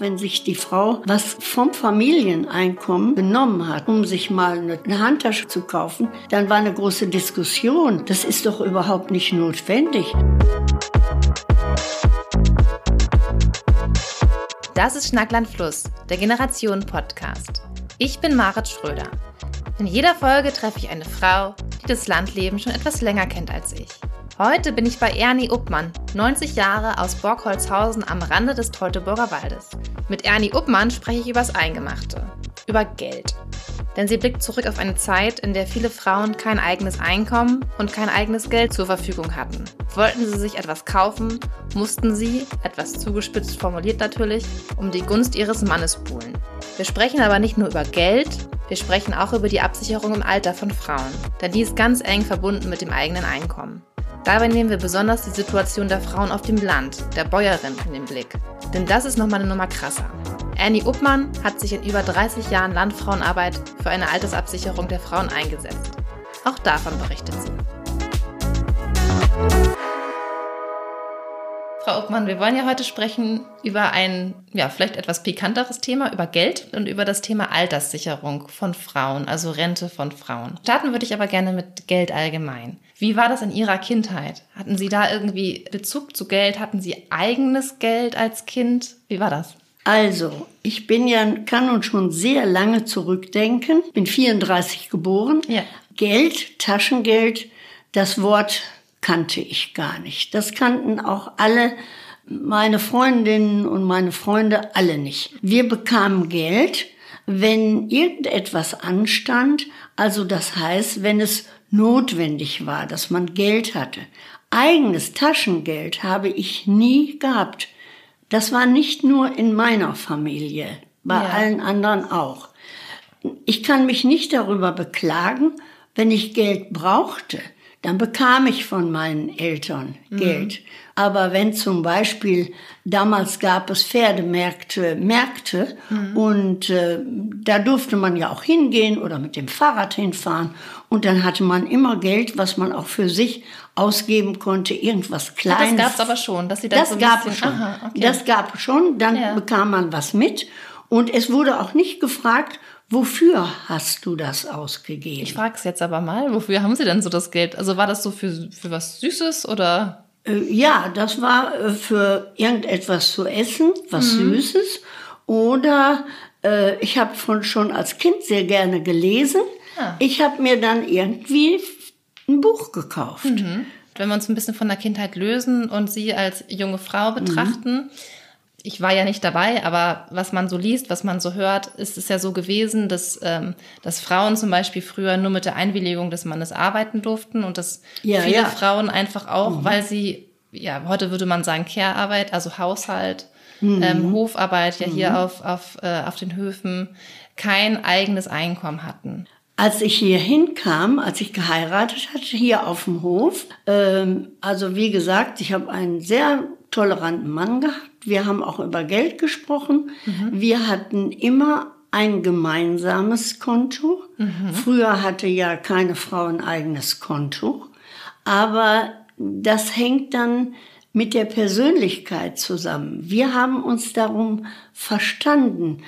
Wenn sich die Frau was vom Familieneinkommen genommen hat, um sich mal eine Handtasche zu kaufen, dann war eine große Diskussion. Das ist doch überhaupt nicht notwendig. Das ist Schnackland Fluss, der Generationen-Podcast. Ich bin Marit Schröder. In jeder Folge treffe ich eine Frau, die das Landleben schon etwas länger kennt als ich. Heute bin ich bei Ernie Uppmann, 90 Jahre aus Borgholzhausen am Rande des Teutoburger Waldes. Mit Ernie Uppmann spreche ich übers Eingemachte, über Geld. Denn sie blickt zurück auf eine Zeit, in der viele Frauen kein eigenes Einkommen und kein eigenes Geld zur Verfügung hatten. Wollten sie sich etwas kaufen, mussten sie, etwas zugespitzt formuliert natürlich, um die Gunst ihres Mannes buhlen. Wir sprechen aber nicht nur über Geld, wir sprechen auch über die Absicherung im Alter von Frauen, denn die ist ganz eng verbunden mit dem eigenen Einkommen. Dabei nehmen wir besonders die Situation der Frauen auf dem Land, der Bäuerin, in den Blick. Denn das ist nochmal eine Nummer krasser. Ernie Uppmann hat sich in über 30 Jahren Landfrauenarbeit für eine Altersabsicherung der Frauen eingesetzt. Auch davon berichtet sie. Frau Uppmann, wir wollen ja heute sprechen über ein, vielleicht etwas pikanteres Thema, über Geld und über das Thema Alterssicherung von Frauen, also Rente von Frauen. Starten würde ich aber gerne mit Geld allgemein. Wie war das in Ihrer Kindheit? Hatten Sie da irgendwie Bezug zu Geld? Hatten Sie eigenes Geld als Kind? Wie war das? Also, ich kann nun schon sehr lange zurückdenken. Bin 34 geboren. Ja. Geld, Taschengeld, das Wort kannte ich gar nicht. Das kannten auch alle meine Freundinnen und meine Freunde alle nicht. Wir bekamen Geld, wenn irgendetwas anstand, also das heißt, wenn es notwendig war, dass man Geld hatte. Eigenes Taschengeld habe ich nie gehabt. Das war nicht nur in meiner Familie, bei allen anderen auch. Ich kann mich nicht darüber beklagen, wenn ich Geld brauchte, dann bekam ich von meinen Eltern Geld. Aber wenn zum Beispiel, damals gab es Pferdemärkte, und da durfte man ja auch hingehen oder mit dem Fahrrad hinfahren. Und dann hatte man immer Geld, was man auch für sich ausgeben konnte, irgendwas Kleines. Das gab es aber schon, dass Sie das so ein bisschen... Aha, okay. Das gab es schon, dann bekam man was mit. Und es wurde auch nicht gefragt, wofür hast du das ausgegeben? Ich frage es jetzt aber mal, wofür haben Sie denn so das Geld? Also war das so für was Süßes oder? Ja, das war für irgendetwas zu essen, was Süßes. Oder ich habe schon als Kind sehr gerne gelesen. Ich habe mir dann irgendwie ein Buch gekauft. Wenn wir uns ein bisschen von der Kindheit lösen und Sie als junge Frau betrachten, ich war ja nicht dabei, aber was man so liest, was man so hört, ist es ja so gewesen, dass Frauen zum Beispiel früher nur mit der Einwilligung des Mannes arbeiten durften und dass viele Frauen einfach auch, weil sie, heute würde man sagen Care-Arbeit, also Haushalt, Hofarbeit, hier auf den Höfen, kein eigenes Einkommen hatten. Als ich hier hinkam, als ich geheiratet hatte, hier auf dem Hof, also wie gesagt, ich habe einen sehr toleranten Mann gehabt. Wir haben auch über Geld gesprochen. Wir hatten immer ein gemeinsames Konto. Früher hatte ja keine Frau ein eigenes Konto. Aber das hängt dann mit der Persönlichkeit zusammen. Wir haben uns darum verstanden.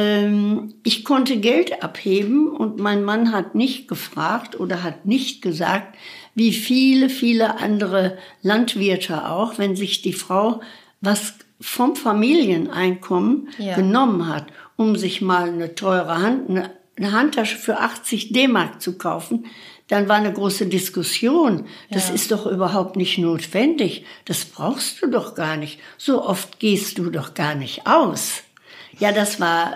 Ich konnte Geld abheben und mein Mann hat nicht gefragt oder hat nicht gesagt, wie viele andere Landwirte auch, wenn sich die Frau was vom Familieneinkommen genommen hat, um sich mal eine teure eine Handtasche für 80 D-Mark zu kaufen, dann war eine große Diskussion. Das ist doch überhaupt nicht notwendig. Das brauchst du doch gar nicht. So oft gehst du doch gar nicht aus. Ja, das war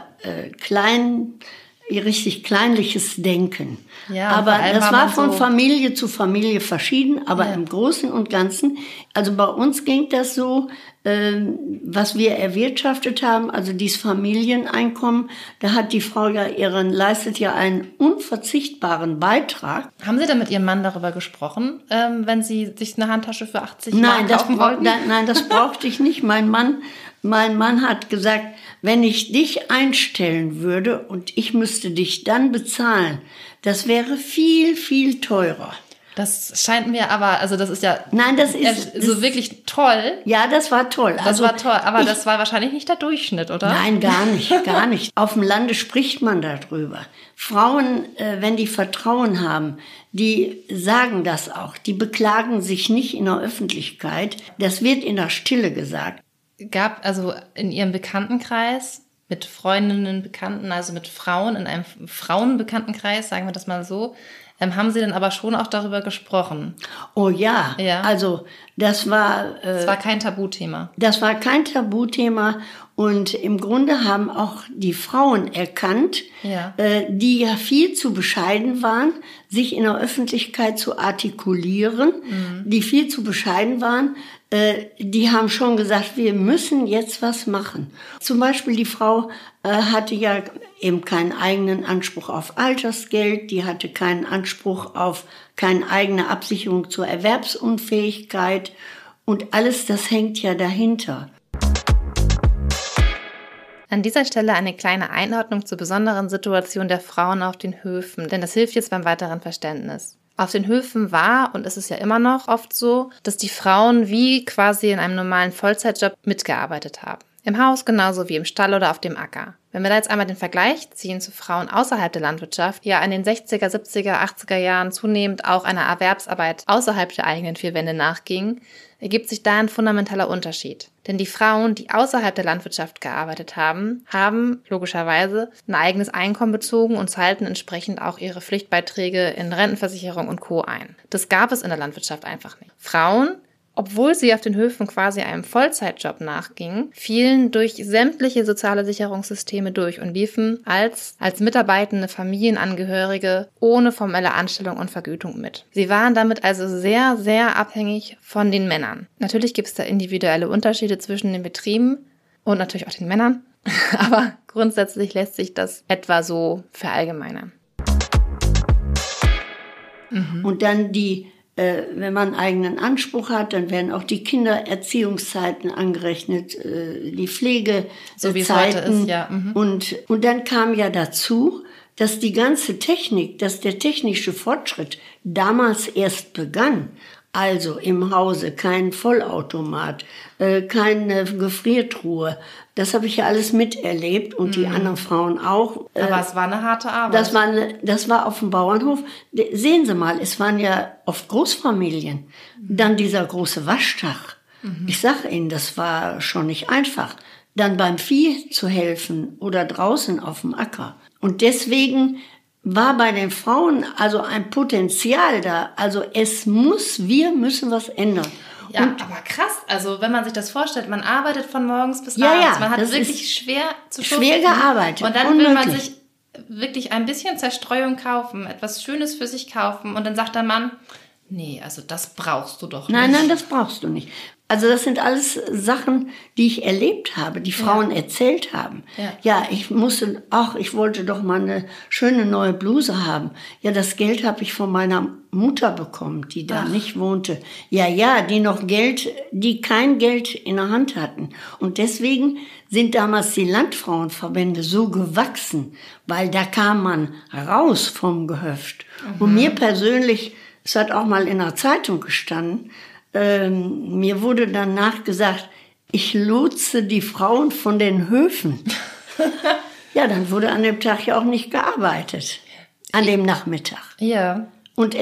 richtig kleinliches Denken. Ja, aber das war von Familie zu Familie verschieden, aber im Großen und Ganzen, also bei uns ging das so, was wir erwirtschaftet haben, also dieses Familieneinkommen, da hat die Frau leistet ja einen unverzichtbaren Beitrag. Haben Sie denn mit Ihrem Mann darüber gesprochen, wenn Sie sich eine Handtasche für 80 Mark kaufen wollten? Nein, das brauchte ich nicht. Mein Mann hat gesagt, wenn ich dich einstellen würde und ich müsste dich dann bezahlen, das wäre viel, viel teurer. Das scheint mir aber, also das ist ja Nein, das ist so wirklich toll. Ja, das war toll. Das war toll, aber das war wahrscheinlich nicht der Durchschnitt, oder? Nein, gar nicht, gar nicht. Auf dem Lande spricht man darüber. Frauen, wenn die Vertrauen haben, die sagen das auch. Die beklagen sich nicht in der Öffentlichkeit. Das wird in der Stille gesagt. Gab also in Ihrem Bekanntenkreis mit Freundinnen, Bekannten, also mit Frauen, in einem Frauenbekanntenkreis, sagen wir das mal so, haben Sie dann aber schon auch darüber gesprochen? Oh ja, also das war... Das war kein Tabuthema. Das war kein Tabuthema und im Grunde haben auch die Frauen erkannt, die ja viel zu bescheiden waren, sich in der Öffentlichkeit zu artikulieren, die viel zu bescheiden waren, die haben schon gesagt, wir müssen jetzt was machen. Zum Beispiel die Frau hatte ja eben keinen eigenen Anspruch auf Altersgeld, die hatte keinen Anspruch auf keine eigene Absicherung zur Erwerbsunfähigkeit und alles das hängt ja dahinter. An dieser Stelle eine kleine Einordnung zur besonderen Situation der Frauen auf den Höfen, denn das hilft jetzt beim weiteren Verständnis. Auf den Höfen war, und es ist ja immer noch oft so, dass die Frauen wie quasi in einem normalen Vollzeitjob mitgearbeitet haben. Im Haus genauso wie im Stall oder auf dem Acker. Wenn wir da jetzt einmal den Vergleich ziehen zu Frauen außerhalb der Landwirtschaft, ja in den 60er, 70er, 80er Jahren zunehmend auch einer Erwerbsarbeit außerhalb der eigenen vier Wände nachging, ergibt sich da ein fundamentaler Unterschied. Denn die Frauen, die außerhalb der Landwirtschaft gearbeitet haben, haben logischerweise ein eigenes Einkommen bezogen und zahlten entsprechend auch ihre Pflichtbeiträge in Rentenversicherung und Co. ein. Das gab es in der Landwirtschaft einfach nicht. Frauen, obwohl sie auf den Höfen quasi einem Vollzeitjob nachgingen, fielen durch sämtliche soziale Sicherungssysteme durch und liefen als mitarbeitende Familienangehörige ohne formelle Anstellung und Vergütung mit. Sie waren damit also sehr, sehr abhängig von den Männern. Natürlich gibt es da individuelle Unterschiede zwischen den Betrieben und natürlich auch den Männern, aber grundsätzlich lässt sich das etwa so verallgemeinern. Und dann wenn man einen eigenen Anspruch hat, dann werden auch die Kindererziehungszeiten angerechnet, die Pflegezeiten. So wie es heute ist, ja. Und dann kam ja dazu, dass die ganze Technik, dass der technische Fortschritt damals erst begann. Also im Hause kein Vollautomat, keine Gefriertruhe. Das habe ich ja alles miterlebt und die anderen Frauen auch. Aber es war eine harte Arbeit. Das war auf dem Bauernhof. Sehen Sie mal, es waren ja oft Großfamilien. Dann dieser große Waschtag. Ich sage Ihnen, das war schon nicht einfach. Dann beim Vieh zu helfen oder draußen auf dem Acker. Und deswegen war bei den Frauen also ein Potenzial da. Also wir müssen was ändern. Ja, und aber krass. Also wenn man sich das vorstellt, man arbeitet von morgens bis abends. Man hat wirklich schwer zu schuften. Schwer gearbeitet. Und dann will man sich wirklich ein bisschen Zerstreuung kaufen, etwas Schönes für sich kaufen. Und dann sagt der Mann, nee, also das brauchst du doch nicht. Nein, das brauchst du nicht. Also das sind alles Sachen, die ich erlebt habe, die Frauen erzählt haben. Ja, ich wollte doch mal eine schöne neue Bluse haben. Ja, das Geld habe ich von meiner Mutter bekommen, die da nicht wohnte. Ja, die kein Geld in der Hand hatten. Und deswegen sind damals die Landfrauenverbände so gewachsen, weil da kam man raus vom Gehöft. Und mir persönlich, es hat auch mal in der Zeitung gestanden, mir wurde danach gesagt, ich lotse die Frauen von den Höfen. Ja, dann wurde an dem Tag ja auch nicht gearbeitet. An dem Nachmittag. Ja. Und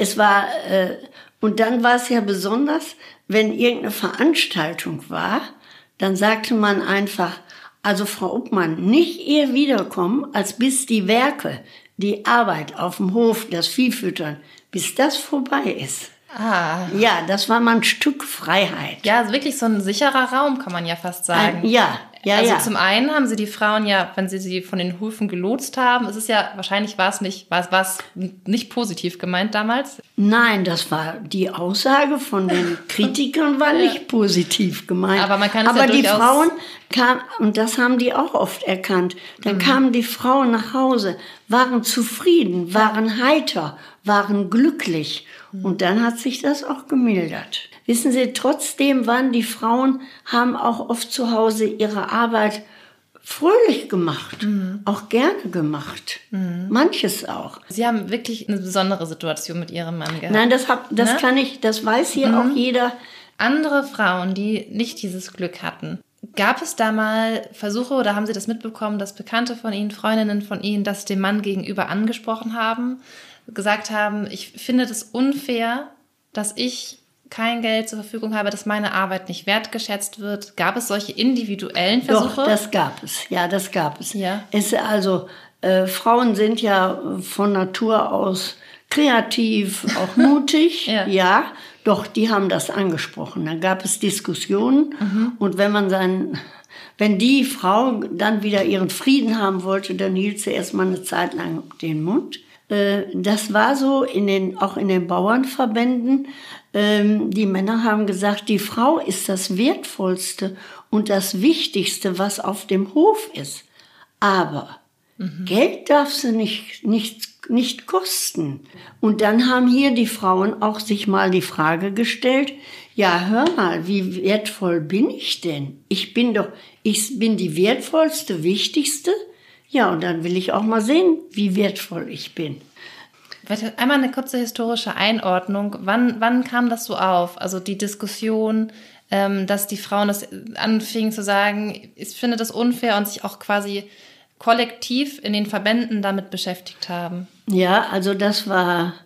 und dann war es ja besonders, wenn irgendeine Veranstaltung war, dann sagte man einfach, also Frau Uppmann, nicht eher wiederkommen, als bis die Werke, die Arbeit auf dem Hof, das Viehfüttern, bis das vorbei ist. Ja, das war mal ein Stück Freiheit. Ja, also wirklich so ein sicherer Raum, kann man ja fast sagen. Ja. Zum einen haben sie die Frauen ja, wenn sie von den Höfen gelotst haben, wahrscheinlich war es nicht positiv gemeint damals. Nein, das war die Aussage von den Kritikern war nicht positiv gemeint. Aber man kann es Aber die Frauen kamen, und das haben die auch oft erkannt, dann kamen die Frauen nach Hause, waren zufrieden, waren heiter, waren glücklich. Und dann hat sich das auch gemildert. Wissen Sie, trotzdem haben die Frauen auch oft zu Hause ihre Arbeit fröhlich gemacht, auch gerne gemacht. Manches auch. Sie haben wirklich eine besondere Situation mit Ihrem Mann gehabt. Nein, das weiß hier auch jeder. Andere Frauen, die nicht dieses Glück hatten, gab es da mal Versuche oder haben Sie das mitbekommen, dass Bekannte von Ihnen, Freundinnen von Ihnen, das dem Mann gegenüber angesprochen haben, gesagt haben, ich finde das unfair, dass ich kein Geld zur Verfügung habe, dass meine Arbeit nicht wertgeschätzt wird? Gab es solche individuellen Versuche? Doch, das gab es. Ja, das gab es. Ja. Frauen sind ja von Natur aus kreativ, auch mutig. Ja, doch, die haben das angesprochen. Dann gab es Diskussionen. Und wenn die Frau dann wieder ihren Frieden haben wollte, dann hielt sie erstmal eine Zeit lang den Mund. Das war so auch in den Bauernverbänden. Die Männer haben gesagt, die Frau ist das Wertvollste und das Wichtigste, was auf dem Hof ist. Aber Geld darf sie nicht kosten. Und dann haben hier die Frauen auch sich mal die Frage gestellt, ja, hör mal, wie wertvoll bin ich denn? Ich bin die wertvollste, wichtigste. Ja, und dann will ich auch mal sehen, wie wertvoll ich bin. Einmal eine kurze historische Einordnung. Wann kam das so auf? Also die Diskussion, dass die Frauen das anfingen zu sagen, ich finde das unfair und sich auch quasi kollektiv in den Verbänden damit beschäftigt haben. Ja, also das war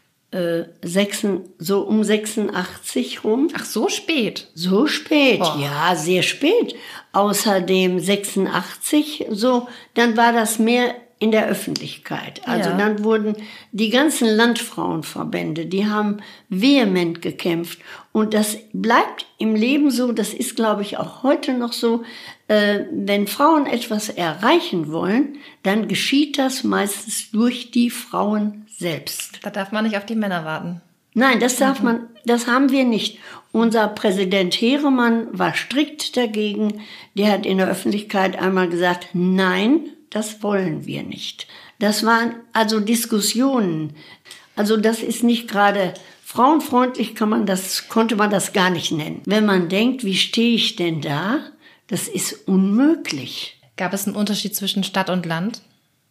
so um 86 rum. Ach, so spät? So spät, Boah. Ja, sehr spät. Außerdem 86, dann war das mehr in der Öffentlichkeit. Also dann wurden die ganzen Landfrauenverbände, die haben vehement gekämpft. Und das bleibt im Leben so, das ist, glaube ich, auch heute noch so, wenn Frauen etwas erreichen wollen, dann geschieht das meistens durch die Frauen selbst. Da darf man nicht auf die Männer warten. Nein, das haben wir nicht. Unser Präsident Heeremann war strikt dagegen. Der hat in der Öffentlichkeit einmal gesagt, nein, das wollen wir nicht. Das waren also Diskussionen. Also das ist nicht gerade frauenfreundlich, konnte man das gar nicht nennen. Wenn man denkt, wie stehe ich denn da? Das ist unmöglich. Gab es einen Unterschied zwischen Stadt und Land?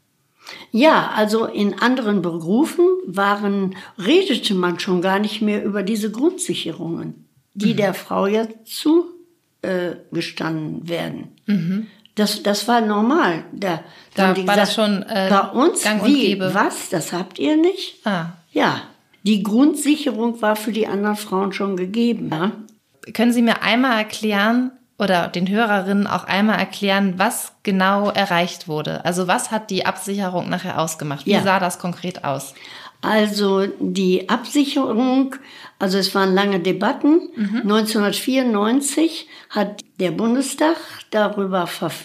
Ja, also in anderen Berufen redete man schon gar nicht mehr über diese Grundsicherungen, die der Frau ja zugestanden werden. Das war normal. Da haben die war gesagt, das schon bei uns, Gang und Gäbe. Was? Das habt ihr nicht? Ah. Ja, die Grundsicherung war für die anderen Frauen schon gegeben. Ja? Können Sie mir einmal erklären oder den Hörerinnen auch einmal erklären, was genau erreicht wurde? Also was hat die Absicherung nachher ausgemacht? Wie sah das konkret aus? Also die Absicherung, es waren lange Debatten. 1994 hat der Bundestag darüber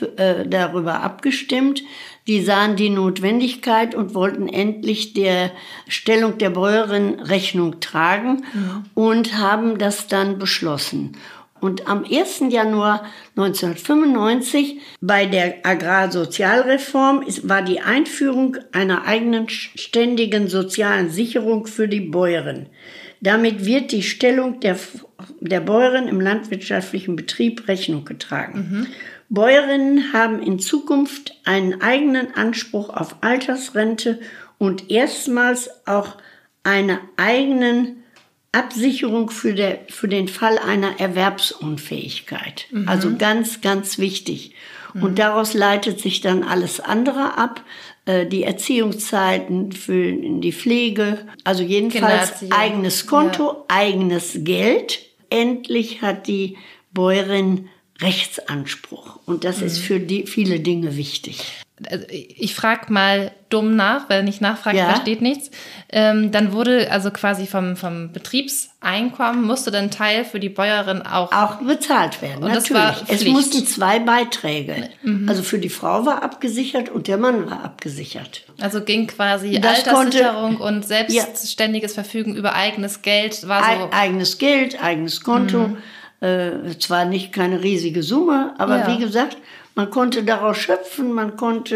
abgestimmt. Die sahen die Notwendigkeit und wollten endlich der Stellung der Bäuerin Rechnung tragen und haben das dann beschlossen. Und am 1. Januar 1995 bei der Agrarsozialreform war die Einführung einer eigenen ständigen sozialen Sicherung für die Bäuerin. Damit wird die Stellung der Bäuerin im landwirtschaftlichen Betrieb Rechnung getragen. Bäuerinnen haben in Zukunft einen eigenen Anspruch auf Altersrente und erstmals auch eine eigenen Absicherung für den Fall einer Erwerbsunfähigkeit. Also ganz, ganz wichtig. Und daraus leitet sich dann alles andere ab. Die Erziehungszeiten für die Pflege. Also jedenfalls eigenes Konto, eigenes Geld. Endlich hat die Bäuerin Rechtsanspruch. Und das ist für viele Dinge wichtig. Also ich frage mal dumm nach, weil nicht nachfragt, versteht nichts. Dann wurde also quasi vom Betriebseinkommen musste dann Teil für die Bäuerin auch bezahlt werden. Und natürlich. Das war Pflicht. Es mussten 2 Beiträge. Also für die Frau war abgesichert und der Mann war abgesichert. Also ging quasi Alterssicherung und selbstständiges Verfügen über eigenes Geld war so. Eigenes Geld, eigenes Konto. Zwar keine riesige Summe, aber wie gesagt, man konnte daraus schöpfen, man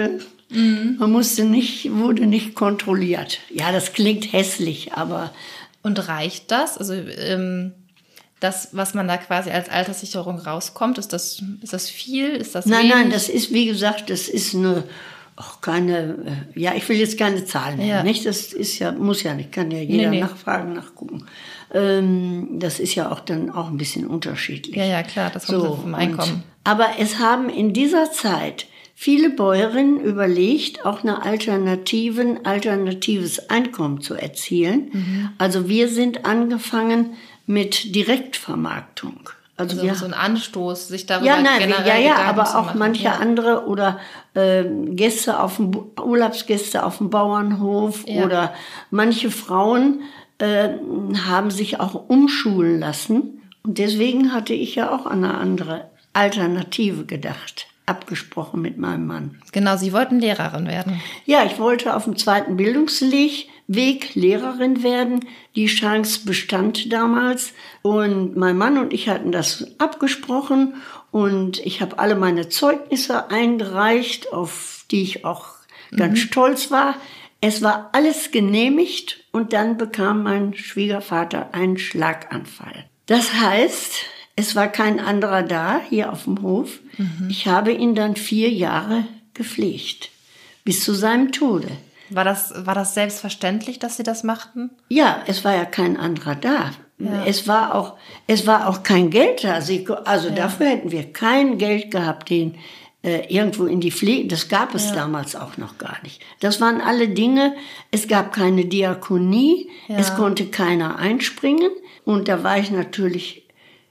wurde nicht kontrolliert. Ja, das klingt hässlich, aber... Und reicht das? Also Das, was man da quasi als Alterssicherung rauskommt, ist das viel? Ist das wenig? Nein, das ist, wie gesagt, das ist keine, ich will jetzt keine Zahlen nennen, nicht? Das ist ja, muss ja nicht, kann ja jeder nachfragen, nachgucken. Das ist ja auch dann auch ein bisschen unterschiedlich. Ja, klar, das kommt vom Einkommen. Aber es haben in dieser Zeit viele Bäuerinnen überlegt, auch ein alternatives Einkommen zu erzielen. Mhm. Also wir sind angefangen mit Direktvermarktung. Also so ein Anstoß, sich darüber generell Gedanken aber zu auch machen. manche andere oder Urlaubsgäste auf dem Bauernhof oder manche Frauen haben sich auch umschulen lassen. Und deswegen hatte ich ja auch an eine andere Alternative gedacht, abgesprochen mit meinem Mann. Genau, Sie wollten Lehrerin werden. Ja, ich wollte auf dem 2. Bildungsweg Lehrerin werden. Die Chance bestand damals. Und mein Mann und ich hatten das abgesprochen. Und ich habe alle meine Zeugnisse eingereicht, auf die ich auch ganz stolz war. Es war alles genehmigt und dann bekam mein Schwiegervater einen Schlaganfall. Das heißt, es war kein anderer da hier auf dem Hof. Mhm. Ich habe ihn dann 4 Jahre gepflegt, bis zu seinem Tode. War das selbstverständlich, dass Sie das machten? Ja, es war ja kein anderer da. Ja. Es war auch kein Geld da. Also dafür hätten wir kein Geld gehabt, den irgendwo in die Pflege, das gab es damals auch noch gar nicht. Das waren alle Dinge, es gab keine Diakonie, es konnte keiner einspringen und da war ich natürlich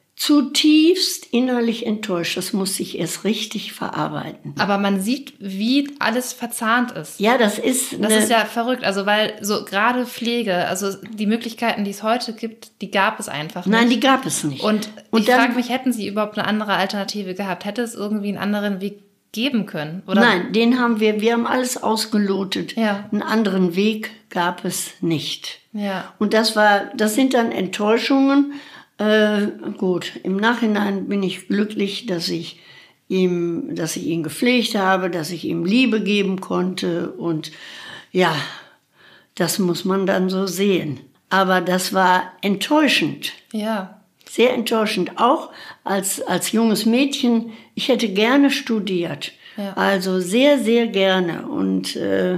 zutiefst innerlich enttäuscht. Das muss ich erst richtig verarbeiten. Aber man sieht, wie alles verzahnt ist. Ja, das ist ja verrückt. Also weil so gerade Pflege, also die Möglichkeiten, die es heute gibt, die gab es einfach nicht. Nein, die gab es nicht. Und ich frage mich, hätten Sie überhaupt eine andere Alternative gehabt? Hätte es irgendwie einen anderen Weg geben können? Oder? Nein, den haben wir haben alles ausgelotet. Ja. Einen anderen Weg gab es nicht. Ja. Und das sind dann Enttäuschungen. Gut, im Nachhinein bin ich glücklich, dass ich ihn gepflegt habe, dass ich ihm Liebe geben konnte und ja, das muss man dann so sehen. Aber das war enttäuschend. Ja. Sehr enttäuschend. Auch als junges Mädchen, ich hätte gerne studiert. Ja. Also sehr, sehr gerne. Und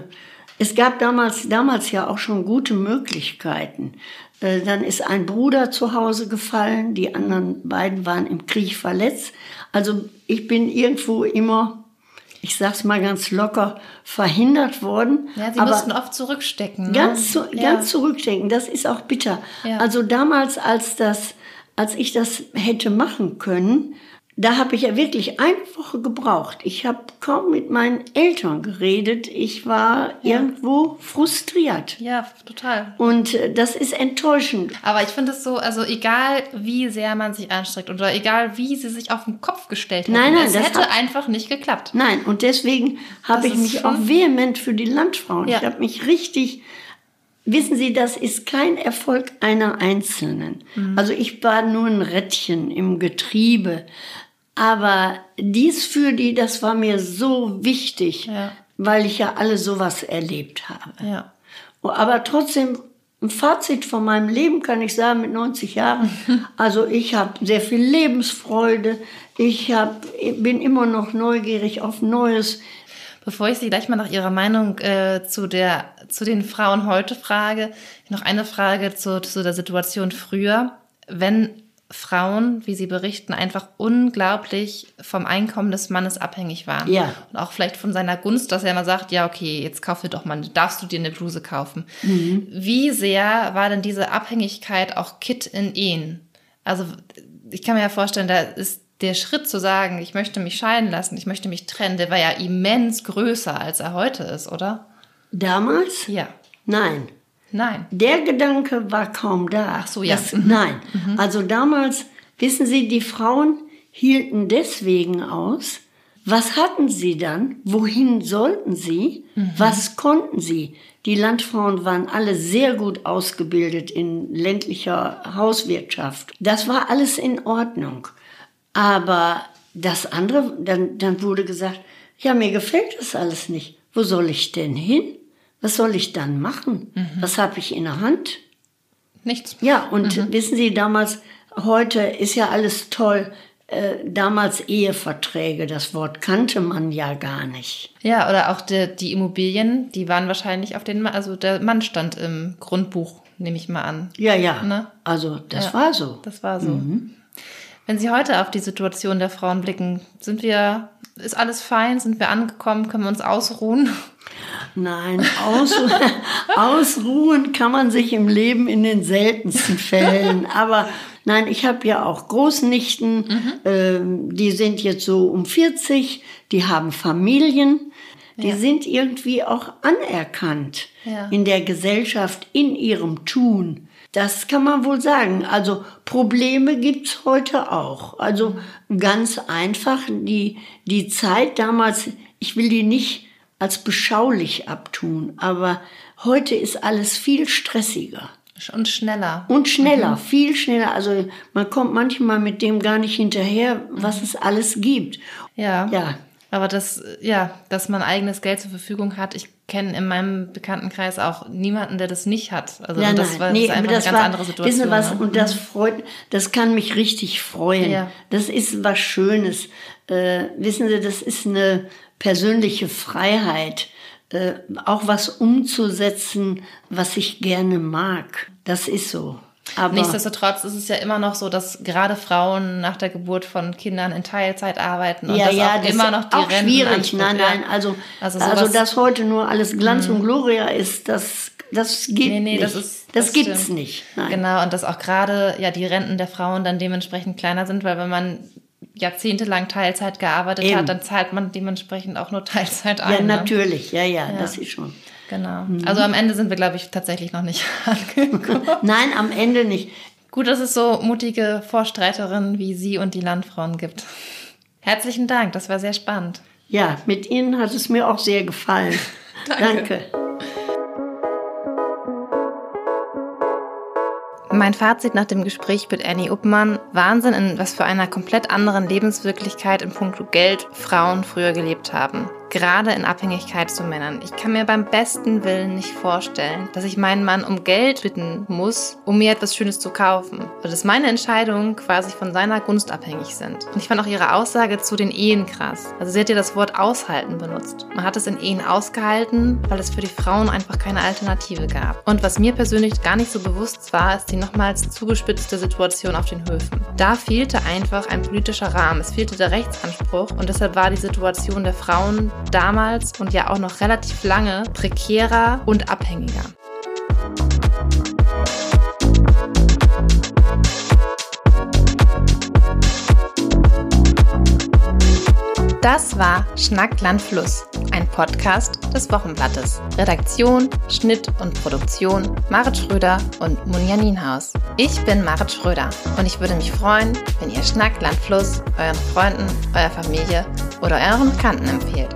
es gab damals ja auch schon gute Möglichkeiten. Dann ist ein Bruder zu Hause gefallen, die anderen beiden waren im Krieg verletzt. Also ich bin irgendwo immer, ich sag's mal ganz locker, verhindert worden. Ja, Sie mussten oft zurückstecken. Ne? Ganz zurückstecken, das ist auch bitter. Ja. Also damals, als ich das hätte machen können, da habe ich ja wirklich 1 Woche gebraucht. Ich habe kaum mit meinen Eltern geredet. Ich war irgendwo frustriert. Ja, total. Und das ist enttäuschend. Aber ich finde es so, also egal wie sehr man sich anstrengt oder egal wie sie sich auf den Kopf gestellt hätten, es hätte einfach nicht geklappt. Nein, und deswegen habe ich mich auch vehement für die Landfrauen. Ich habe mich richtig... Wissen Sie, das ist kein Erfolg einer Einzelnen. Mhm. Also ich war nur ein Rädchen im Getriebe. Aber das war mir so wichtig, weil ich ja alle sowas erlebt habe. Ja. Aber trotzdem, ein Fazit von meinem Leben kann ich sagen, mit 90 Jahren, also ich habe sehr viel Lebensfreude, ich bin immer noch neugierig auf Neues. Bevor ich Sie gleich mal nach Ihrer Meinung zu den Frauen heute frage, noch eine Frage zu der Situation früher. Wenn Frauen, wie Sie berichten, einfach unglaublich vom Einkommen des Mannes abhängig waren. Ja. Und auch vielleicht von seiner Gunst, dass er mal sagt, ja, okay, jetzt kauf dir doch mal, darfst du dir eine Bluse kaufen. Mhm. Wie sehr war denn diese Abhängigkeit auch Kitt in Ehen? Also ich kann mir ja vorstellen, da ist der Schritt zu sagen, ich möchte mich scheiden lassen, ich möchte mich trennen, der war ja immens größer, als er heute ist, oder? Damals? Ja. Nein. Der Gedanke war kaum da. Ach so, ja. Nein. Mhm. Also damals, wissen Sie, die Frauen hielten deswegen aus. Was hatten sie dann? Wohin sollten sie? Mhm. Was konnten sie? Die Landfrauen waren alle sehr gut ausgebildet in ländlicher Hauswirtschaft. Das war alles in Ordnung. Aber das andere, dann wurde gesagt, ja, mir gefällt das alles nicht. Wo soll ich denn hin? Was soll ich dann machen? Mhm. Was habe ich in der Hand? Nichts. Ja, und wissen Sie, damals heute ist ja alles toll. Damals Eheverträge, das Wort kannte man ja gar nicht. Ja, oder auch die Immobilien, die waren wahrscheinlich auf den Mann, also der Mann stand im Grundbuch, nehme ich mal an. Ja, ja, ne? Also das war so. Das war so. Wenn Sie heute auf die Situation der Frauen blicken, ist alles fein, sind wir angekommen, können wir uns ausruhen? Nein, ausruhen kann man sich im Leben in den seltensten Fällen. Aber nein, ich habe ja auch Großnichten, die sind jetzt so um 40, die haben Familien, die sind irgendwie auch anerkannt in der Gesellschaft, in ihrem Tun. Das kann man wohl sagen. Also Probleme gibt's heute auch. Also ganz einfach, die Zeit damals, ich will die nicht als beschaulich abtun, aber heute ist alles viel stressiger. Und schneller. Viel schneller. Also man kommt manchmal mit dem gar nicht hinterher, was es alles gibt. Ja. Aber dass man eigenes Geld zur Verfügung hat, ich kenne in meinem Bekanntenkreis auch niemanden, der das nicht hat. Also das war einfach eine ganz andere Situation. Wissen Sie was? Und das kann mich richtig freuen. Ja. Das ist was Schönes. Wissen Sie, das ist eine persönliche Freiheit, auch was umzusetzen, was ich gerne mag. Das ist so. Aber nichtsdestotrotz ist es ja immer noch so, dass gerade Frauen nach der Geburt von Kindern in Teilzeit arbeiten und das immer noch die auch Renten schwierig. Nein, also dass heute nur alles Glanz und Gloria ist, das geht nicht. Das gibt's stimmt. nicht. Nein. Genau, und dass auch gerade die Renten der Frauen dann dementsprechend kleiner sind, weil wenn man jahrzehntelang Teilzeit gearbeitet hat, dann zahlt man dementsprechend auch nur Teilzeit ein. Ja, natürlich. Ja, das ist schon. Genau. Also am Ende sind wir, glaube ich, tatsächlich noch nicht angekommen. Nein, am Ende nicht. Gut, dass es so mutige Vorstreiterinnen wie Sie und die Landfrauen gibt. Herzlichen Dank, das war sehr spannend. Ja, mit Ihnen hat es mir auch sehr gefallen. Danke. Mein Fazit nach dem Gespräch mit Annie Uppmann: Wahnsinn, in was für einer komplett anderen Lebenswirklichkeit in puncto Geld Frauen früher gelebt haben. Gerade in Abhängigkeit zu Männern. Ich kann mir beim besten Willen nicht vorstellen, dass ich meinen Mann um Geld bitten muss, um mir etwas Schönes zu kaufen. Oder dass meine Entscheidungen quasi von seiner Gunst abhängig sind. Und ich fand auch ihre Aussage zu den Ehen krass. Also sie hat ja das Wort aushalten benutzt. Man hat es in Ehen ausgehalten, weil es für die Frauen einfach keine Alternative gab. Und was mir persönlich gar nicht so bewusst war, ist die nochmals zugespitzte Situation auf den Höfen. Da fehlte einfach ein politischer Rahmen. Es fehlte der Rechtsanspruch und deshalb war die Situation der Frauen damals und ja auch noch relativ lange prekärer und abhängiger. Das war Schnack Land Fluss, ein Podcast des Wochenblattes. Redaktion, Schnitt und Produktion Marit Schröder und Munja Nienhaus. Ich bin Marit Schröder und ich würde mich freuen, wenn ihr Schnack Land Fluss euren Freunden, eurer Familie oder euren Bekannten empfehlt.